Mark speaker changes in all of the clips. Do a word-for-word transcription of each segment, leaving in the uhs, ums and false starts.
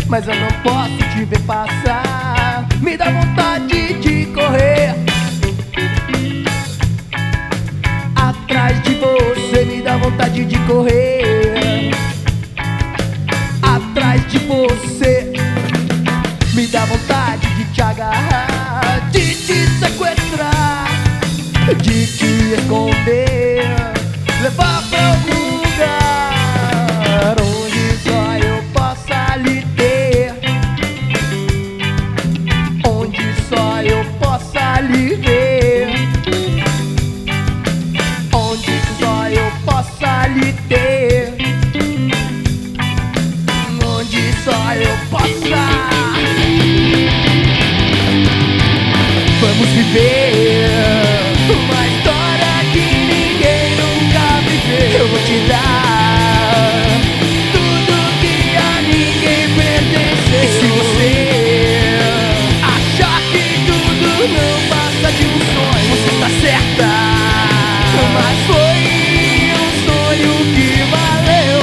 Speaker 1: mas eu não posso te ver passar. Me dá vontade de correr atrás de você, me dá vontade de correr atrás de você. Me dá vontade de te agarrar, de te sequestrar, de te esconder, levar pra algum lugar onde só eu possa lhe ter, onde só eu possa lhe ver, onde só eu possa lhe ter, onde só eu possa. Vamos viver uma história que ninguém nunca viveu. Eu vou te dar tudo que a ninguém pertence. E se você achar que tudo não passa de um sonho, você está certa, mas foi um sonho que valeu.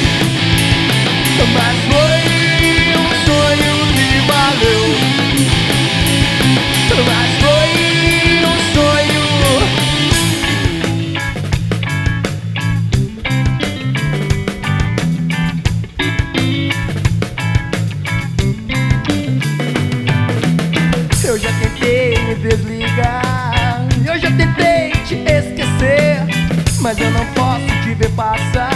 Speaker 1: Mas foi um sonho que valeu. Mas foi um sonho. Eu já tentei me desligar, eu já tentei te esquecer, mas eu não posso te ver passar.